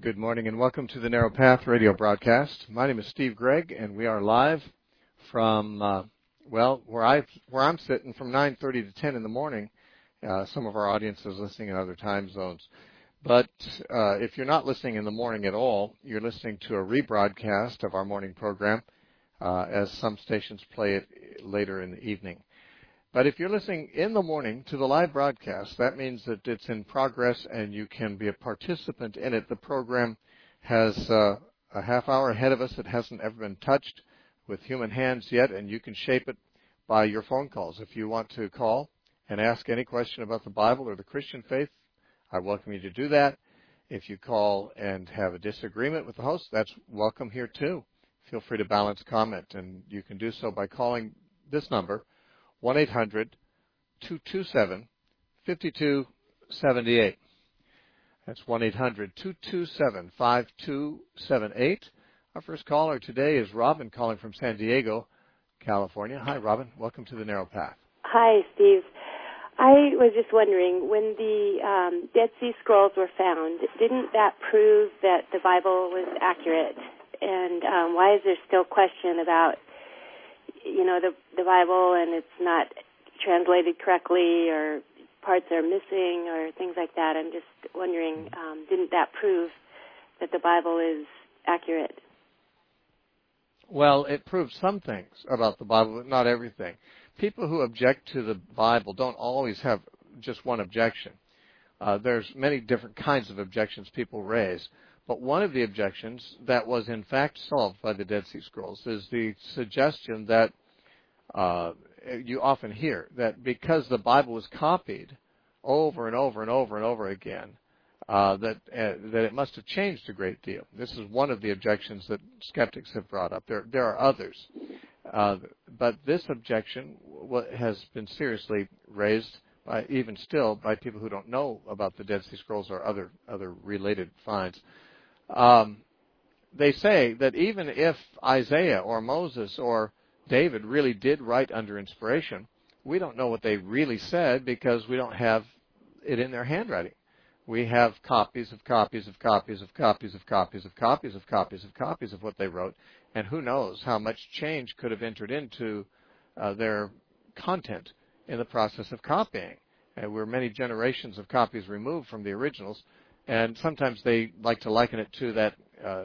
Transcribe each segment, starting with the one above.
Good morning and welcome to the Narrow Path radio broadcast. My name is Steve Gregg and we are live from, where I'm sitting from 9:30 to 10 in the morning. Some of our audience is listening in other time zones. But if you're not listening in the morning at all, you're listening to a rebroadcast of our morning program as some stations play it later in the evening. But if you're listening in the morning to the live broadcast, that means that it's in progress and you can be a participant in it. The program has a half hour ahead of us that hasn't ever been touched with human hands yet, and you can shape it by your phone calls. If you want to call and ask any question about the Bible or the Christian faith, I welcome you to do that. If you call and have a disagreement with the host, that's welcome here too. Feel free to balance comment, and you can do so by calling this number, 1-800-227-5278. That's 1-800-227-5278. Our first caller today is Robin calling from San Diego, California. Hi, Robin. Welcome to the Narrow Path. Hi, Steve. I was just wondering, when the Dead Sea Scrolls were found, didn't that prove that the Bible was accurate? And why is there still question about the Bible, and it's not translated correctly, or parts are missing, or things like that? I'm just wondering, didn't that prove that the Bible is accurate? Well, it proves some things about the Bible, but not everything. People who object to the Bible don't always have just one objection. There's many different kinds of objections people raise. But one of the objections that was in fact solved by the Dead Sea Scrolls is the suggestion that you often hear, that because the Bible was copied over and over and over and over again, that it must have changed a great deal. This is one of the objections that skeptics have brought up. There are others. But this objection has been seriously raised even still by people who don't know about the Dead Sea Scrolls or other related finds. They say that even if Isaiah or Moses or David really did write under inspiration, we don't know what they really said because we don't have it in their handwriting. We have copies of copies of copies of copies of copies of copies of copies of copies of what they wrote, and who knows how much change could have entered into their content in the process of copying. We're many generations of copies removed from the originals. And sometimes they like to liken it to that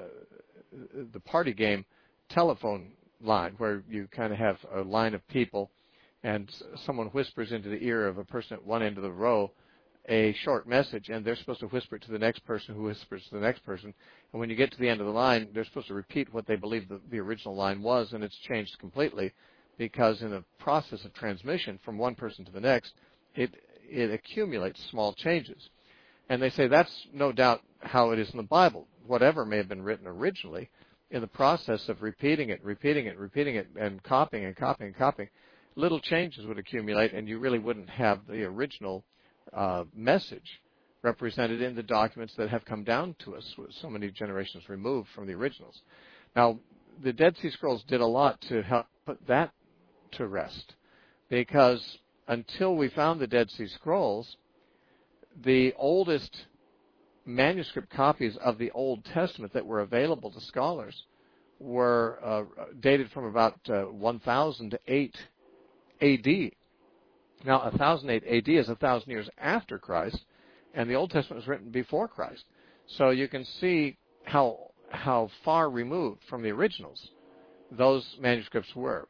the party game telephone line, where you kind of have a line of people and someone whispers into the ear of a person at one end of the row a short message, and they're supposed to whisper it to the next person who whispers to the next person. And when you get to the end of the line, they're supposed to repeat what they believe the original line was, and it's changed completely because in the process of transmission from one person to the next, it accumulates small changes. And they say that's no doubt how it is in the Bible. Whatever may have been written originally, in the process of repeating it, and copying, little changes would accumulate, and you really wouldn't have the original message represented in the documents that have come down to us so many generations removed from the originals. Now, the Dead Sea Scrolls did a lot to help put that to rest, because until we found the Dead Sea Scrolls, the oldest manuscript copies of the Old Testament that were available to scholars were dated from about 1008 A.D. Now, 1008 A.D. is 1,000 years after Christ, and the Old Testament was written before Christ. So you can see how far removed from the originals those manuscripts were.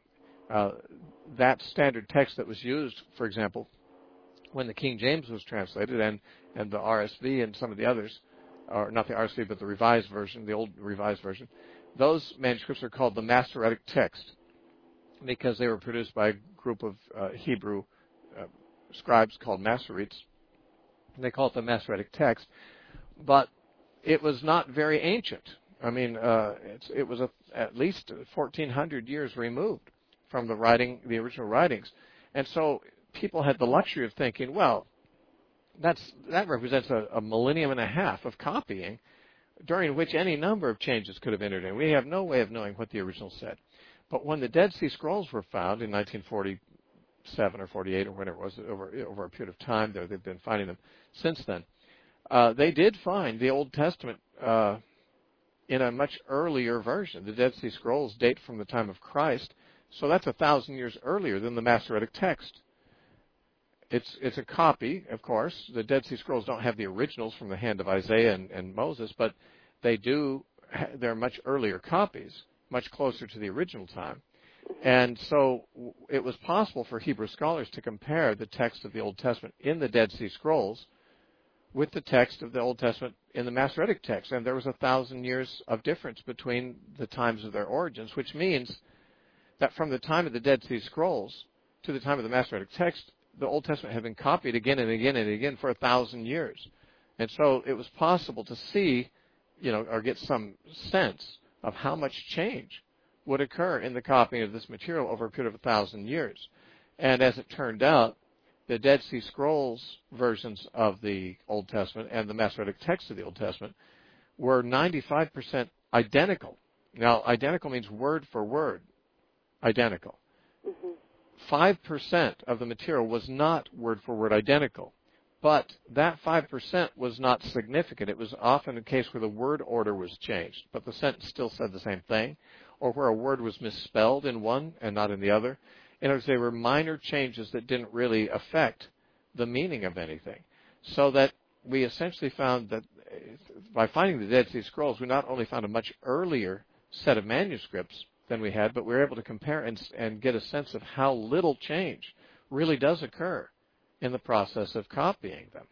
That standard text that was used, for example, when the King James was translated, and the RSV and some of the others, or not the RSV, but the Revised Version, the old Revised Version, those manuscripts are called the Masoretic text because they were produced by a group of Hebrew scribes called Masoretes. They call it the Masoretic text, but it was not very ancient. I mean, it was at least 1,400 years removed from the original writings, and so people had the luxury of thinking, well, that represents a millennium and a half of copying, during which any number of changes could have entered in. We have no way of knowing what the original said. But when the Dead Sea Scrolls were found in 1947 or 48 or whenever it was, over a period of time, they've been finding them since then, They did find the Old Testament in a much earlier version. The Dead Sea Scrolls date from the time of Christ, so that's 1,000 years earlier than the Masoretic text. It's a copy, of course. The Dead Sea Scrolls don't have the originals from the hand of Isaiah and Moses, but they're much earlier copies, much closer to the original time. And so it was possible for Hebrew scholars to compare the text of the Old Testament in the Dead Sea Scrolls with the text of the Old Testament in the Masoretic text. And there was 1,000 years of difference between the times of their origins, which means that from the time of the Dead Sea Scrolls to the time of the Masoretic text, the Old Testament had been copied again and again and again for 1,000 years. And so it was possible to see, or get some sense of how much change would occur in the copying of this material over a period of 1,000 years. And as it turned out, the Dead Sea Scrolls versions of the Old Testament and the Masoretic text of the Old Testament were 95% identical. Now, identical means word for word identical. 5% of the material was not word for word identical. But that 5% was not significant. It was often a case where the word order was changed, but the sentence still said the same thing, or where a word was misspelled in one and not in the other. In other words, they were minor changes that didn't really affect the meaning of anything. So that we essentially found that by finding the Dead Sea Scrolls, we not only found a much earlier set of manuscripts than we had, but we were able to compare and get a sense of how little change really does occur in the process of copying them.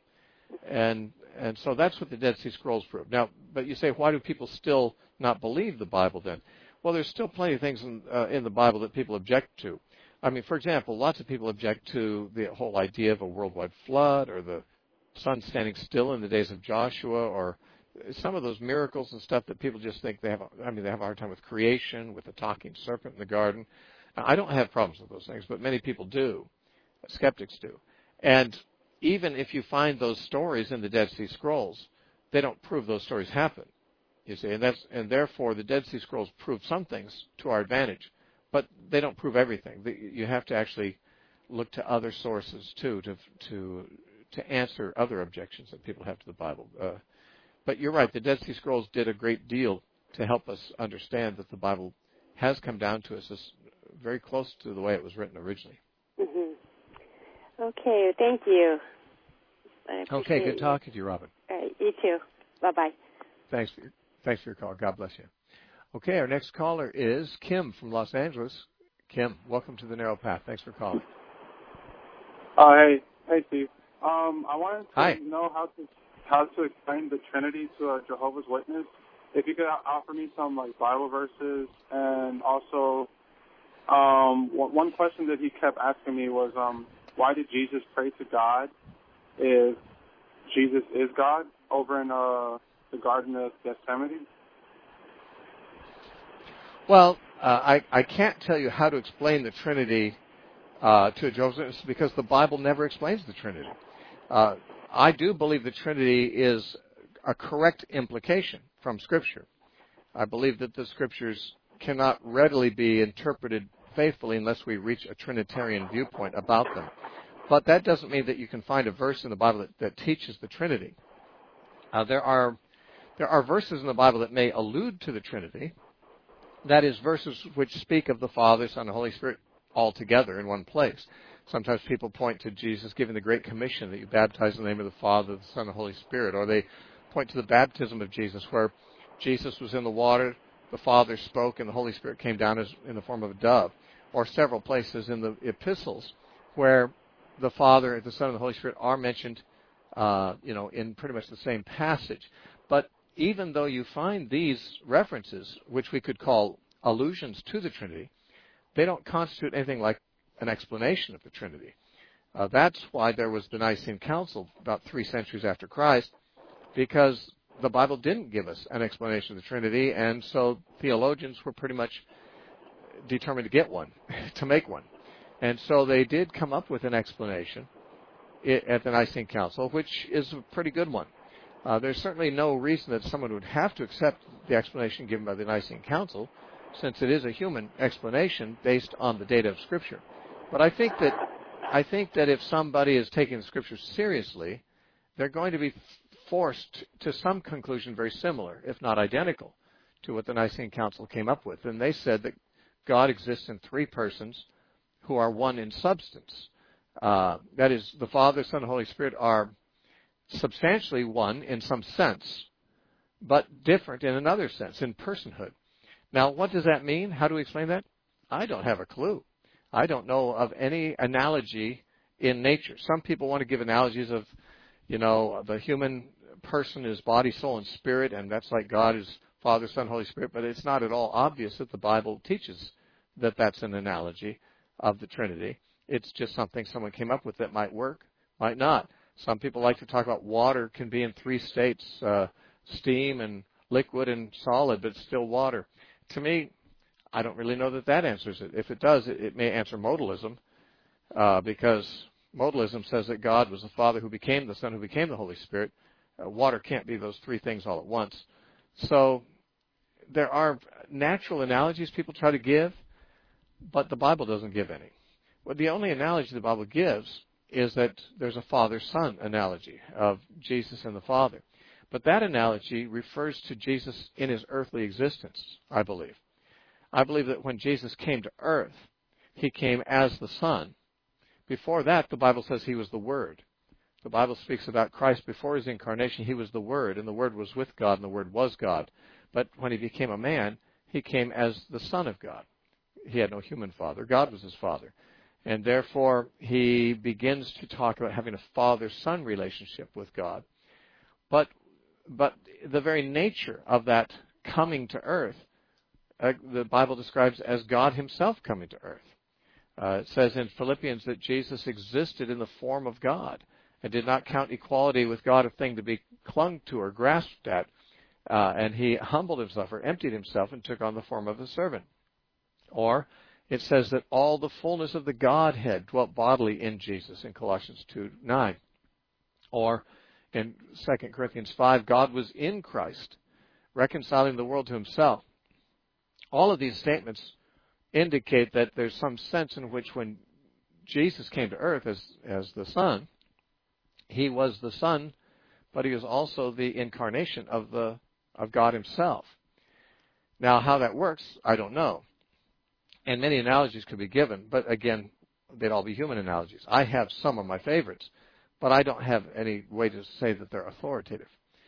And so that's what the Dead Sea Scrolls prove. Now, but you say, why do people still not believe the Bible then? Well, there's still plenty of things in the Bible that people object to. I mean, for example, lots of people object to the whole idea of a worldwide flood, or the sun standing still in the days of Joshua, or some of those miracles and stuff that people just think they have a hard time with creation, with the talking serpent in the garden. Now, I don't have problems with those things, but many people do. Skeptics do. And even if you find those stories in the Dead Sea Scrolls, they don't prove those stories happen, you see. And therefore, the Dead Sea Scrolls prove some things to our advantage, but they don't prove everything. You have to actually look to other sources, too, to answer other objections that people have to the Bible. But you're right, the Dead Sea Scrolls did a great deal to help us understand that the Bible has come down to us as very close to the way it was written originally. Mm-hmm. Okay, thank you. Okay, good talking to you, Robin. All right, you too. Bye-bye. Thanks for your call. God bless you. Okay, our next caller is Kim from Los Angeles. Kim, welcome to the Narrow Path. Thanks for calling. Hey, Steve. I wanted to know how to explain the Trinity to a Jehovah's Witness. If you could offer me some Bible verses, and also one question that he kept asking me was, why did Jesus pray to God if Jesus is God over in the Garden of Gethsemane? Well, I can't tell you how to explain the Trinity to a Jehovah's Witness because the Bible never explains the Trinity. I do believe the Trinity is a correct implication from Scripture. I believe that the Scriptures cannot readily be interpreted faithfully unless we reach a Trinitarian viewpoint about them. But that doesn't mean that you can find a verse in the Bible that teaches the Trinity. There are verses in the Bible that may allude to the Trinity. That is, verses which speak of the Father, Son, and Holy Spirit all together in one place. Sometimes people point to Jesus giving the Great Commission that you baptize in the name of the Father, the Son, and the Holy Spirit. Or they point to the baptism of Jesus where Jesus was in the water, the Father spoke, and the Holy Spirit came down in the form of a dove. Or several places in the epistles where the Father, the Son, and the Holy Spirit are mentioned in pretty much the same passage. But even though you find these references, which we could call allusions to the Trinity, they don't constitute anything like an explanation of the Trinity. That's why there was the Nicene Council about 3 centuries after Christ, because the Bible didn't give us an explanation of the Trinity, and so theologians were pretty much determined to get one, to make one. And so they did come up with an explanation at the Nicene Council, which is a pretty good one. There's certainly no reason that someone would have to accept the explanation given by the Nicene Council, since it is a human explanation based on the data of Scripture. But I think that if somebody is taking the Scriptures seriously, they're going to be forced to some conclusion very similar, if not identical, to what the Nicene Council came up with. And they said that God exists in three persons who are one in substance. That is, the Father, Son, and Holy Spirit are substantially one in some sense, but different in another sense, in personhood. Now, what does that mean? How do we explain that? I don't have a clue. I don't know of any analogy in nature. Some people want to give analogies of, the human person is body, soul, and spirit, and that's like God is Father, Son, Holy Spirit, but it's not at all obvious that the Bible teaches that that's an analogy of the Trinity. It's just something someone came up with that might work, might not. Some people like to talk about water can be in three states, steam and liquid and solid, but still water. To me, I don't really know that answers it. If it does, it may answer modalism, because modalism says that God was the Father who became the Son, who became the Holy Spirit. Water can't be those three things all at once. So there are natural analogies people try to give, but the Bible doesn't give any. Well, the only analogy the Bible gives is that there's a Father-Son analogy of Jesus and the Father. But that analogy refers to Jesus in his earthly existence, I believe. I believe that when Jesus came to earth, he came as the Son. Before that, the Bible says he was the Word. The Bible speaks about Christ before his incarnation. He was the Word, and the Word was with God, and the Word was God. But when he became a man, he came as the Son of God. He had no human father. God was his Father. And therefore, he begins to talk about having a father-son relationship with God. But the very nature of that coming to earth, the Bible describes as God himself coming to earth. It says in Philippians that Jesus existed in the form of God and did not count equality with God a thing to be clung to or grasped at. And he humbled himself or emptied himself and took on the form of a servant. Or it says that all the fullness of the Godhead dwelt bodily in Jesus in Colossians 2:9. Or in 2 Corinthians 5, God was in Christ, reconciling the world to himself. All of these statements indicate that there's some sense in which when Jesus came to earth as the Son, he was the Son, but he was also the incarnation of God himself. Now, how that works, I don't know. And many analogies could be given, but again, they'd all be human analogies. I have some of my favorites, but I don't have any way to say that they're authoritative.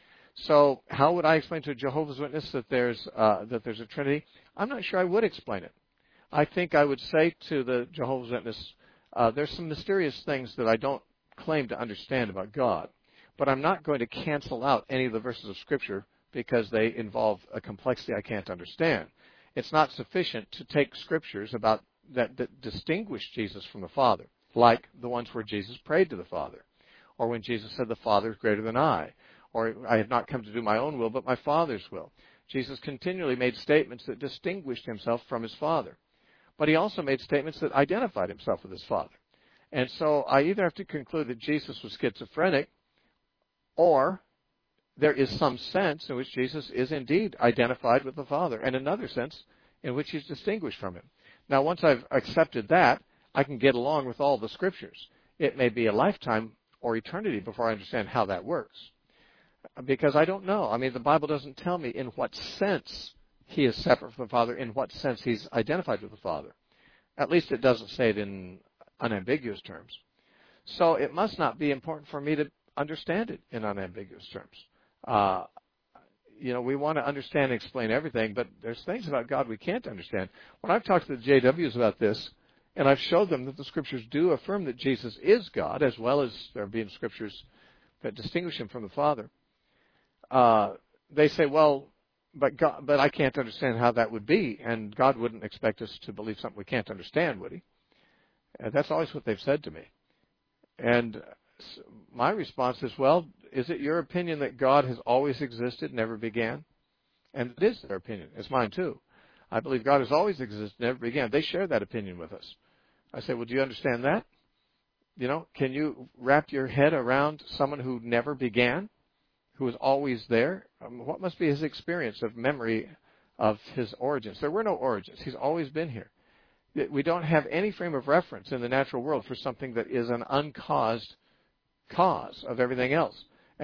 So how would I explain to a Jehovah's Witness that there's a Trinity? I'm not sure I would explain it. I think I would say to the Jehovah's Witness, there's some mysterious things that I don't claim to understand about God, but I'm not going to cancel out any of the verses of Scripture because they involve a complexity I can't understand. It's not sufficient to take Scriptures about that distinguish Jesus from the Father, like the ones where Jesus prayed to the Father, or when Jesus said, the Father is greater than I, or I have not come to do my own will, but my Father's will. Jesus continually made statements that distinguished himself from his Father, but he also made statements that identified himself with his Father. And so I either have to conclude that Jesus was schizophrenic, or there is some sense in which Jesus is indeed identified with the Father, and another sense in which he's distinguished from him. Now, once I've accepted that, I can get along with all the Scriptures. It may be a lifetime or eternity before I understand how that works, because I don't know. I mean, the Bible doesn't tell me in what sense he is separate from the Father, in what sense he's identified with the Father. At least it doesn't say it in unambiguous terms. So it must not be important for me to understand it in unambiguous terms. We want to understand and explain everything, but there's things about God we can't understand. When I've talked to the JWs about this, and I've showed them that the Scriptures do affirm that Jesus is God, as well as there being Scriptures that distinguish him from the Father, they say, well, but I can't understand how that would be, and God wouldn't expect us to believe something we can't understand, would he? And that's always what they've said to me. And my response is, well, is it your opinion that God has always existed, never began? And it is their opinion. It's mine too. I believe God has always existed, never began. They share that opinion with us. I say, well, do you understand that? Can you wrap your head around someone who never began, who was always there? What must be his experience of memory of his origins? There were no origins. He's always been here. We don't have any frame of reference in the natural world for something that is an uncaused cause of everything else. And yet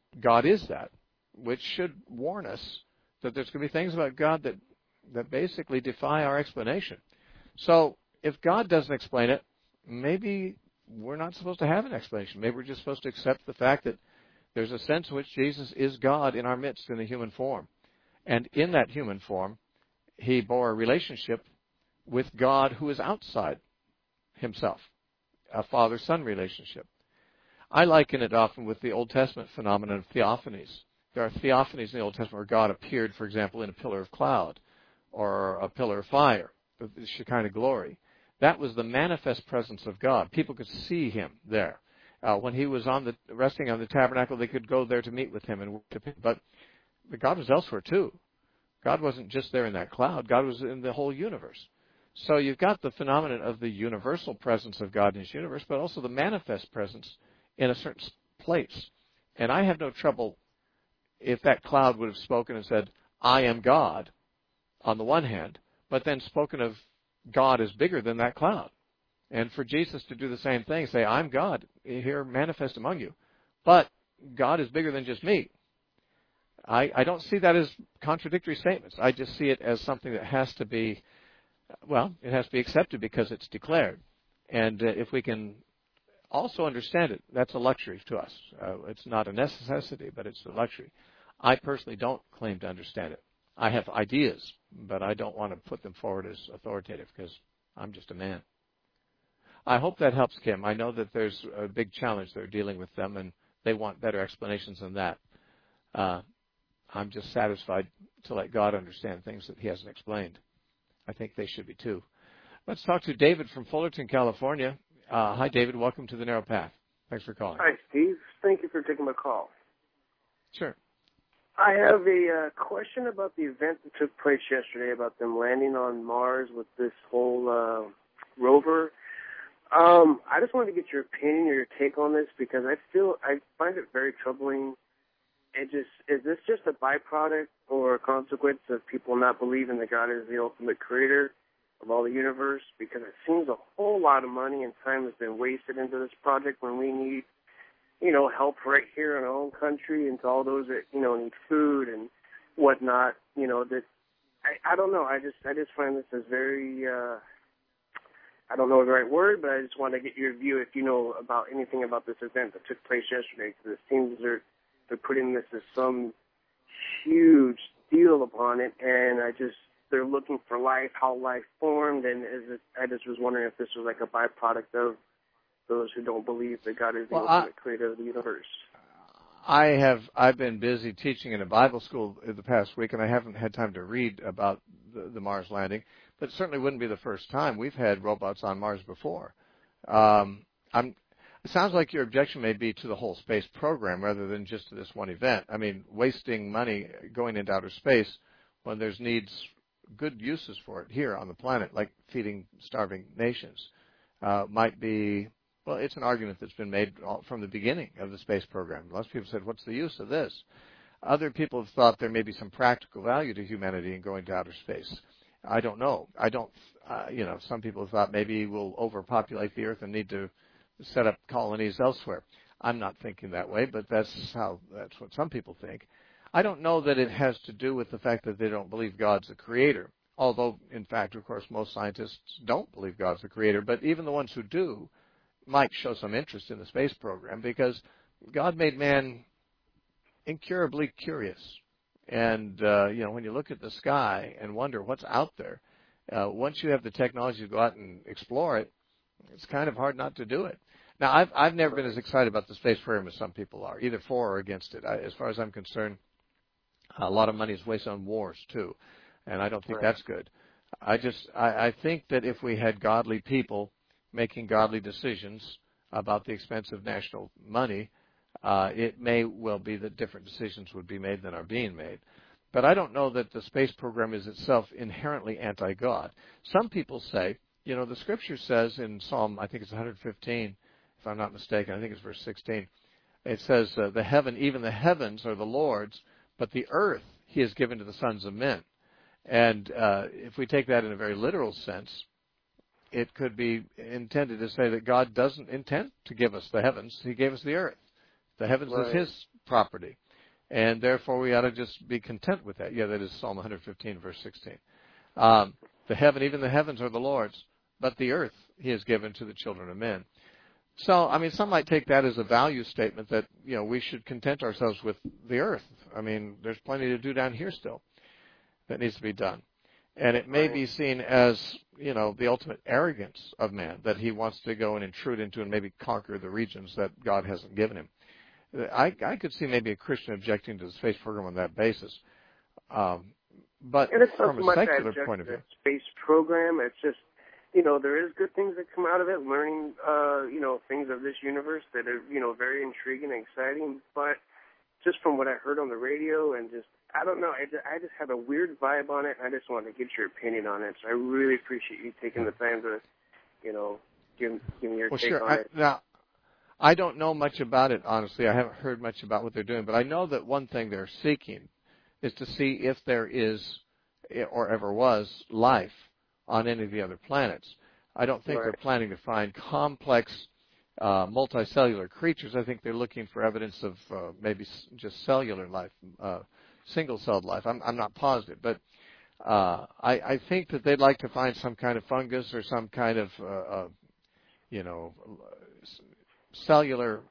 God is that, which should warn us that there's going to be things about God that basically defy our explanation. So if God doesn't explain it, maybe we're not supposed to have an explanation. Maybe we're just supposed to accept the fact that there's a sense in which Jesus is God in our midst in a human form. And in that human form, he bore a relationship with God who is outside himself, a father-son relationship. I liken it often with the Old Testament phenomenon of theophanies. There are theophanies in the Old Testament where God appeared, for example, in a pillar of cloud or a pillar of fire, the Shekinah glory. That was the manifest presence of God. People could see him there. When he was resting on the tabernacle, they could go there to meet with him and worship him. But God was elsewhere too. God wasn't just there in that cloud. God was in the whole universe. So you've got the phenomenon of the universal presence of God in his universe, but also the manifest presence in a certain place. And I have no trouble if that cloud would have spoken and said, I am God, on the one hand, but then spoken of God as bigger than that cloud. And for Jesus to do the same thing, say, I'm God, here manifest among you. But God is bigger than just me. I don't see that as contradictory statements. I just see it as something that has to be, it has to be accepted because it's declared. And if we can also understand it, that's a luxury to us. It's not a necessity, but it's a luxury. I personally don't claim to understand it. I have ideas, but I don't want to put them forward as authoritative because I'm just a man. I hope that helps, Kim. I know that there's a big challenge they're dealing with them, and they want better explanations than that. I'm just satisfied to let God understand things that he hasn't explained. I think they should be too. Let's talk to David from Fullerton, California. Hi, David. Welcome to The Narrow Path. Thanks for calling. Hi, Steve. Thank you for taking my call. Sure. I have a question about the event that took place yesterday about them landing on Mars with this whole rover. I just wanted to get your opinion or your take on this because I find it very troubling. Is this just a byproduct or a consequence of people not believing that God is the ultimate creator of all the universe? Because it seems a whole lot of money and time has been wasted into this project when we need, help right here in our own country and to all those that, need food and whatnot, that I don't know. I just find this as very, I don't know the right word, but I just want to get your view if you know about anything about this event that took place yesterday, because it seems they're putting this as some huge deal upon it, and they're looking for life, how life formed, and I just was wondering if this was like a byproduct of those who don't believe that God is the ultimate creator of the universe. I've been busy teaching in a Bible school the past week, and I haven't had time to read about the Mars landing, but it certainly wouldn't be the first time. We've had robots on Mars before. It sounds like your objection may be to the whole space program rather than just to this one event. I mean, wasting money going into outer space when there's good uses for it here on the planet, like feeding starving nations, might be, it's an argument that's been made from the beginning of the space program. Lots of people said, what's the use of this? Other people have thought there may be some practical value to humanity in going to outer space. I don't know. Some people have thought maybe we'll overpopulate the Earth and need to set up colonies elsewhere. I'm not thinking that way, but that's what some people think. I don't know that it has to do with the fact that they don't believe God's the creator, although, in fact, of course, most scientists don't believe God's the creator, but even the ones who do might show some interest in the space program because God made man incurably curious. And, when you look at the sky and wonder what's out there, once you have the technology to go out and explore it, it's kind of hard not to do it. Now, I've never been as excited about the space program as some people are, either for or against it. As far as I'm concerned, a lot of money is wasted on wars, too, and I don't think that's good. I think that if we had godly people making godly decisions about the expense of national money, it may well be that different decisions would be made than are being made. But I don't know that the space program is itself inherently anti-God. Some people say, the Scripture says in Psalm, I think it's 115, if I'm not mistaken, I think it's verse 16, it says, even the heavens are the Lord's, but the earth he has given to the sons of men. And if we take that in a very literal sense, it could be intended to say that God doesn't intend to give us the heavens. He gave us the earth. The heavens is his property. And therefore we ought to just be content with that. Yeah, that is Psalm 115, verse 16. Even the heavens are the Lord's, but the earth he has given to the children of men. So, I mean, some might take that as a value statement that, we should content ourselves with the earth. I mean, there's plenty to do down here still that needs to be done. And it may be seen as, the ultimate arrogance of man, that he wants to go and intrude into and maybe conquer the regions that God hasn't given him. I could see maybe a Christian objecting to the space program on that basis. But and it's not from so a secular point of view. Space program, it's just, there is good things that come out of it, learning, things of this universe that are, very intriguing and exciting. But just from what I heard on the radio and just, I don't know, I just have a weird vibe on it. I just wanted to get your opinion on it. So I really appreciate you taking the time to, give me your take on it. Now, I don't know much about it, honestly. I haven't heard much about what they're doing. But I know that one thing they're seeking is to see if there is or ever was life on any of the other planets. I don't think they're planning to find complex multicellular creatures. I think they're looking for evidence of maybe just cellular life, single-celled life. I'm not positive, but I think that they'd like to find some kind of fungus or some kind of cellular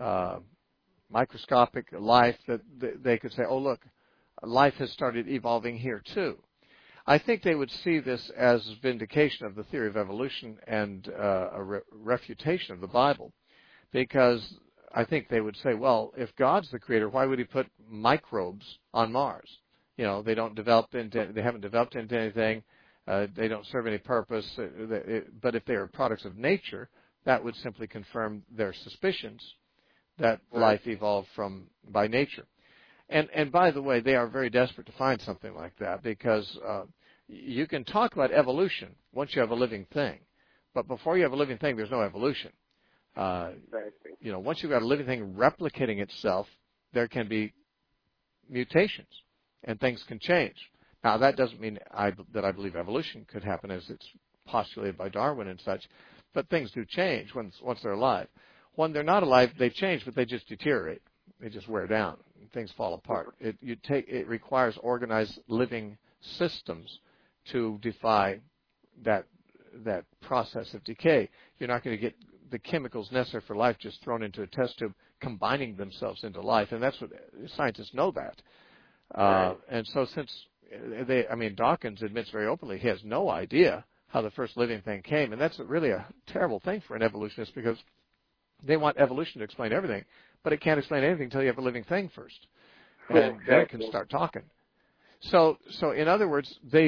microscopic life that they could say, oh, look, life has started evolving here too. I think they would see this as vindication of the theory of evolution and a refutation of the Bible, because I think they would say, well, if God's the creator, why would he put microbes on Mars? They haven't developed into anything. They don't serve any purpose. But if they are products of nature, that would simply confirm their suspicions that life evolved by nature. And by the way, they are very desperate to find something like that, because you can talk about evolution once you have a living thing. But before you have a living thing, there's no evolution. Once you've got a living thing replicating itself, there can be mutations, and things can change. Now, that doesn't mean that I believe evolution could happen as it's postulated by Darwin and such, but things do change once they're alive. When they're not alive, they change, but they just deteriorate. They just wear down. Things fall apart. It requires organized living systems to defy that process of decay. You're not going to get the chemicals necessary for life just thrown into a test tube, combining themselves into life, and that's what scientists know that. And so Dawkins admits very openly he has no idea how the first living thing came, and that's really a terrible thing for an evolutionist, because they want evolution to explain everything, but it can't explain anything until you have a living thing first, and then it can start talking. So in other words, I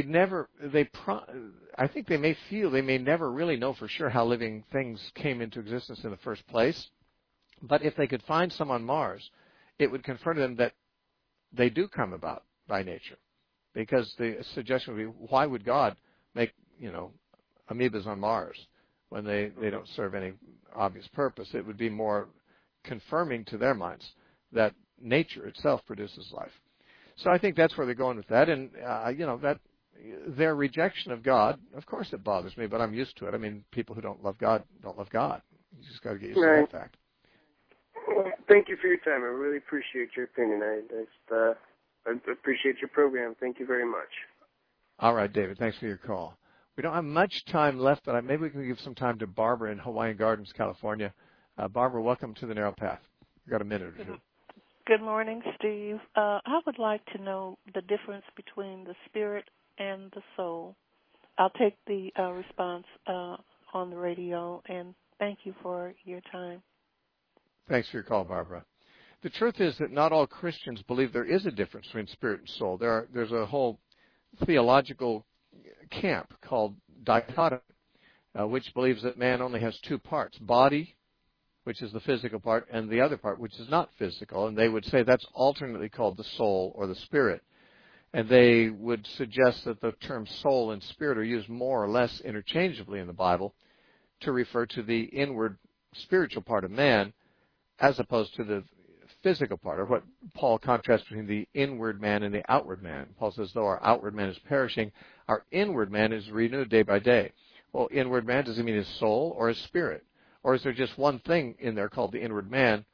think they may never really know for sure how living things came into existence in the first place, but if they could find some on Mars, it would confirm to them that they do come about by nature, because the suggestion would be, why would God make amoebas on Mars when they don't serve any obvious purpose? It would be more confirming to their minds that nature itself produces life. So I think that's where they're going with that, and that their rejection of God, of course it bothers me, but I'm used to it. I mean, people who don't love God don't love God. You just got to get used to that fact. Well, thank you for your time. I really appreciate your opinion. I appreciate your program. Thank you very much. All right, David. Thanks for your call. We don't have much time left, but maybe we can give some time to Barbara in Hawaiian Gardens, California. Barbara, welcome to the Narrow Path. We've got a minute or two. Good morning, Steve. I would like to know the difference between the spirit and the soul. I'll take the response on the radio, and thank you for your time. Thanks for your call, Barbara. The truth is that not all Christians believe there is a difference between spirit and soul. There's a whole theological camp called dichotomy, which believes that man only has two parts, body, which is the physical part, and the other part, which is not physical. And they would say that's alternately called the soul or the spirit. And they would suggest that the terms soul and spirit are used more or less interchangeably in the Bible to refer to the inward spiritual part of man, as opposed to the physical part, or what Paul contrasts between the inward man and the outward man. Paul says, though our outward man is perishing, our inward man is renewed day by day. Well, inward man, does he mean his soul or his spirit? Or is there just one thing in there called the inward man,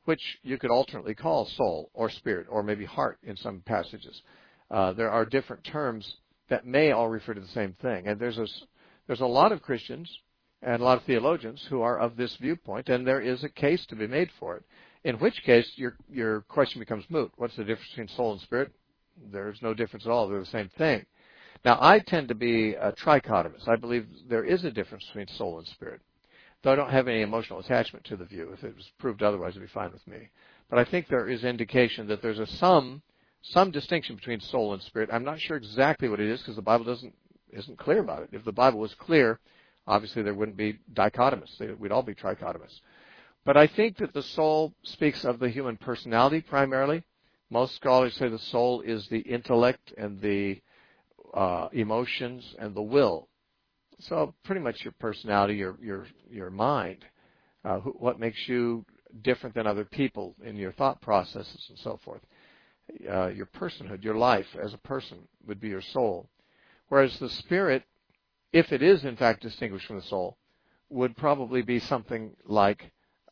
which you could alternately call soul or spirit or maybe heart in some passages. There are different terms that may all refer to the same thing. And there's a lot of Christians and a lot of theologians who are of this viewpoint, and there is a case to be made for it. In which case, your question becomes moot. What's the difference between soul and spirit? There's no difference at all. They're the same thing. Now, I tend to be a trichotomist. I believe there is a difference between soul and spirit, though I don't have any emotional attachment to the view. If it was proved otherwise, it would be fine with me. But I think there is indication that there's some distinction between soul and spirit. I'm not sure exactly what it is because the Bible isn't clear about it. If the Bible was clear, obviously there wouldn't be dichotomists. We'd all be trichotomists. But I think that the soul speaks of the human personality primarily. Most scholars say the soul is the intellect and the emotions and the will. So pretty much your personality, your mind, what makes you different than other people in your thought processes and so forth. Your personhood, your life as a person would be your soul. Whereas the spirit, if it is in fact distinguished from the soul, would probably be something like,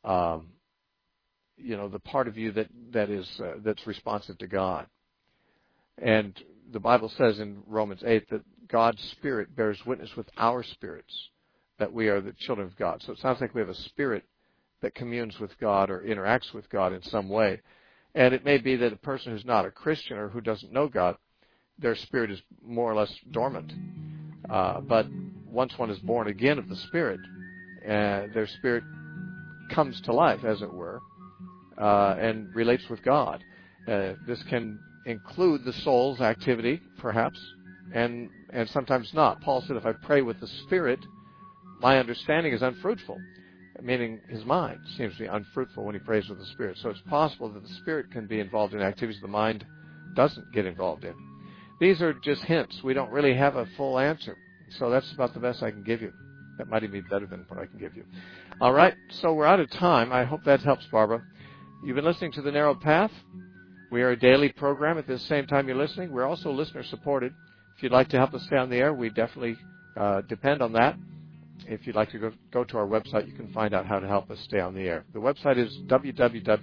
the part of you that's responsive to God. And the Bible says in Romans 8 that God's Spirit bears witness with our spirits that we are the children of God. So it sounds like we have a spirit that communes with God or interacts with God in some way. And it may be that a person who's not a Christian or who doesn't know God, their spirit is more or less dormant. But once one is born again of the Spirit, their spirit comes to life, as it were, and relates with God. This can include the soul's activity, perhaps, and sometimes not. Paul said, if I pray with the Spirit, my understanding is unfruitful, meaning his mind seems to be unfruitful when he prays with the Spirit. So it's possible that the Spirit can be involved in activities the mind doesn't get involved in. These are just hints. We don't really have a full answer. So that's about the best I can give you. That might even be better than what I can give you. All right, so we're out of time. I hope that helps, Barbara. You've been listening to The Narrow Path. We are a daily program at the same time you're listening. We're also listener-supported. If you'd like to help us stay on the air, we definitely depend on that. If you'd like to go to our website, you can find out how to help us stay on the air. The website is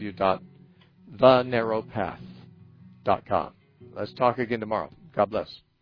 www.thenarrowpath.com. Let's talk again tomorrow. God bless.